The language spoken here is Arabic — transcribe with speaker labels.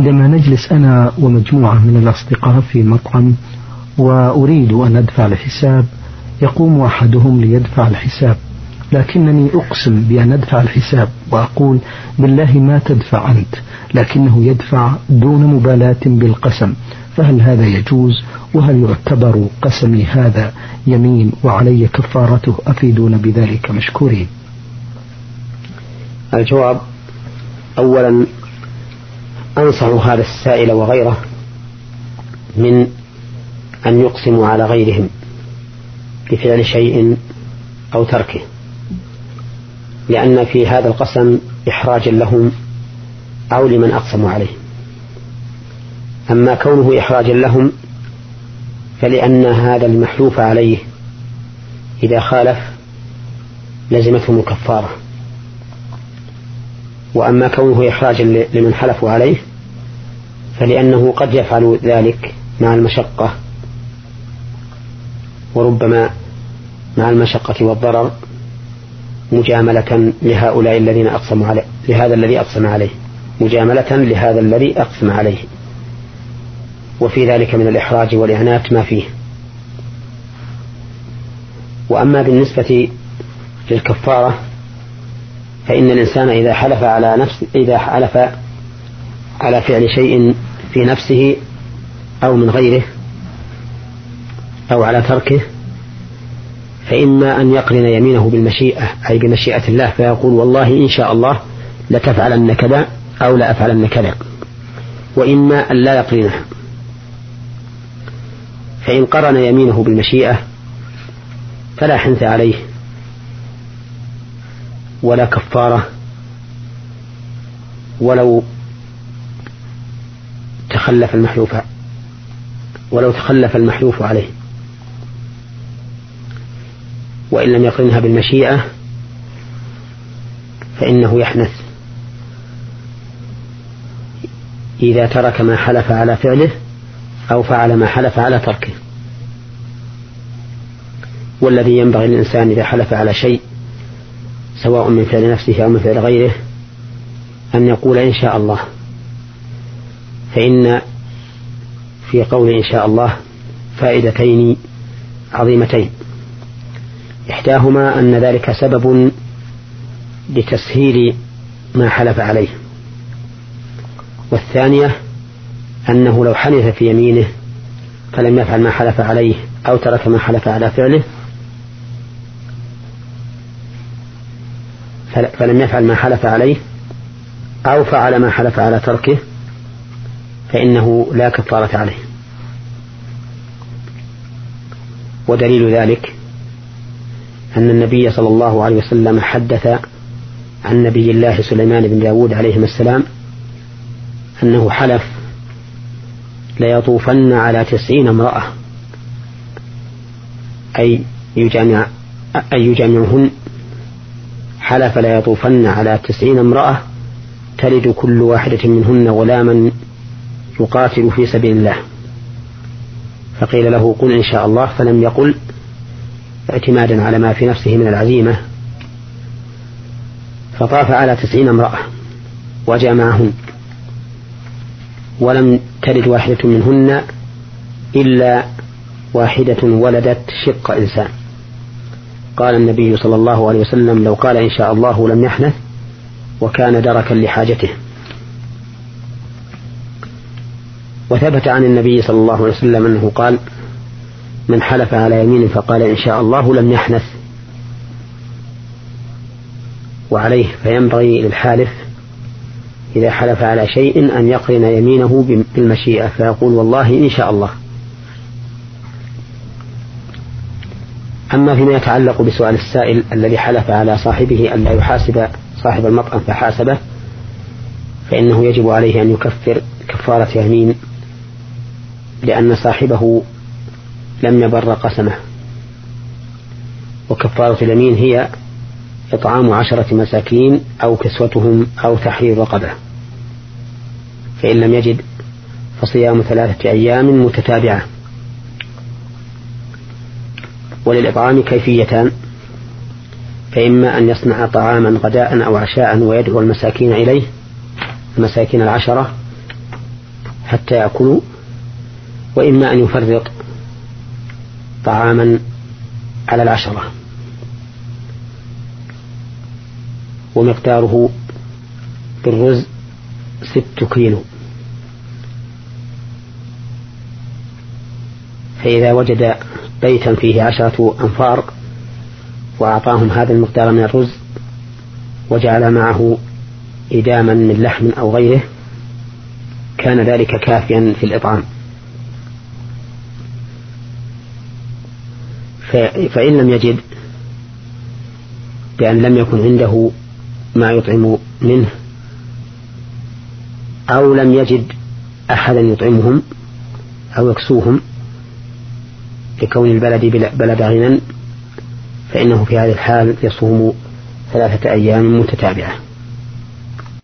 Speaker 1: عندما نجلس أنا ومجموعة من الأصدقاء في مطعم وأريد أن أدفع الحساب، يقوم أحدهم ليدفع الحساب، لكنني أقسم بأن أدفع الحساب وأقول بالله ما تدفع أنت، لكنه يدفع دون مبالاة بالقسم، فهل هذا يجوز؟ وهل يعتبر قسمي هذا يمين وعلي كفارته؟ أفيدون بذلك مشكورين.
Speaker 2: الجواب: أولا أنصح هذا السائل وغيره من أن يقسموا على غيرهم بفعل شيء أو تركه، لأن في هذا القسم إحراجا لهم أو لمن أقسموا عليه. أما كونه إحراجا لهم فلأن هذا المحلوف عليه إذا خالف لزمتهم الكفارة، وأما كونه إحراجا لمن حلفوا عليه فلأنه قد يفعل ذلك مع المشقة، وربما مع المشقة والضرر مجاملة لهؤلاء الذين أقسموا عليه، لهذا الذي أقسم عليه، مجاملة لهذا الذي أقسم عليه، وفي ذلك من الإحراج والإعنات ما فيه. وأما بالنسبة للكفارة فإن الإنسان إذا حلف على فعل شيء في نفسه أو من غيره أو على تركه، فإما أن يقرن يمينه بالمشيئة أي بمشيئة الله، فيقول والله إن شاء الله لتفعلن كذا أو لا أفعلن كذا، وإما أن لا يقرنها. فإن قرن يمينه بالمشيئة فلا حنث عليه ولا كفارة ولو تخلف المحلوف عليه. وإن لم يقرنها بالمشيئة فإنه يحنث إذا ترك ما حلف على فعله أو فعل ما حلف على تركه. والذي ينبغي للإنسان إذا حلف على شيء سواء من فعل نفسه أو من فعل غيره أن يقول إن شاء الله، فإن في قول إن شاء الله فائدتين عظيمتين: إحداهما أن ذلك سبب لتسهيل ما حلف عليه، والثانية أنه لو حنث في يمينه فلم يفعل ما حلف عليه أو ترك ما حلف على فعله فلم يفعل ما حلف عليه أو فعل ما حلف على تركه فإنه لا كفارة عليه. ودليل ذلك أن النبي صلى الله عليه وسلم حدث عن نبي الله سليمان بن داود عليهما السلام أنه حلف ليطوفن على 90 امرأة أي يجامعهن، حلف ليطوفن على 90 امرأة تلد كل واحدة منهن غلاما يقاتل في سبيل الله، فقيل له قل إن شاء الله، فلم يقل اعتمادا على ما في نفسه من العزيمة، فطاف على 90 امرأة وجامعهن ولم تلد واحدة منهن إلا واحدة ولدت شق إنسان. قال النبي صلى الله عليه وسلم لو قال إن شاء الله لم يحنث وكان دركا لحاجته. وثبت عن النبي صلى الله عليه وسلم أنه قال من حلف على يمين فقال إن شاء الله لم يحنث. وعليه فينبغي للحالف إذا حلف على شيء أن يقرن يمينه بالمشيئة فيقول والله إن شاء الله. أما فيما يتعلق بسؤال السائل الذي حلف على صاحبه أن لا يحاسب صاحب المطعم فحاسبه، فإنه يجب عليه أن يكفر كفارة يمين، لأن صاحبه لم يبر قسمه، وكفارة اليمين هي إطعام 10 مساكين أو كسوتهم أو تحرير رقبة، فإن لم يجد فصيام 3 أيام متتابعة. وللإطعام كيفيتان: فإما أن يصنع طعاما غداء أو عشاء ويدعو المساكين إليه، المساكين 10، حتى يأكلوا، وإما أن يفرق طعاما على 10 ومقداره بالرز 6 كيلو. فإذا وجد بيتا فيه 10 أنفار وأعطاهم هذا المقدار من الرز وجعل معه إداما من لحم أو غيره كان ذلك كافيا في الإطعام. فإن لم يجد بأن لم يكن عنده ما يطعم منه أو لم يجد أحدا يطعمهم أو يكسوهم لكون البلد بلد غنى، فإنه في هذه الحال يصوم 3 أيام متتابعة.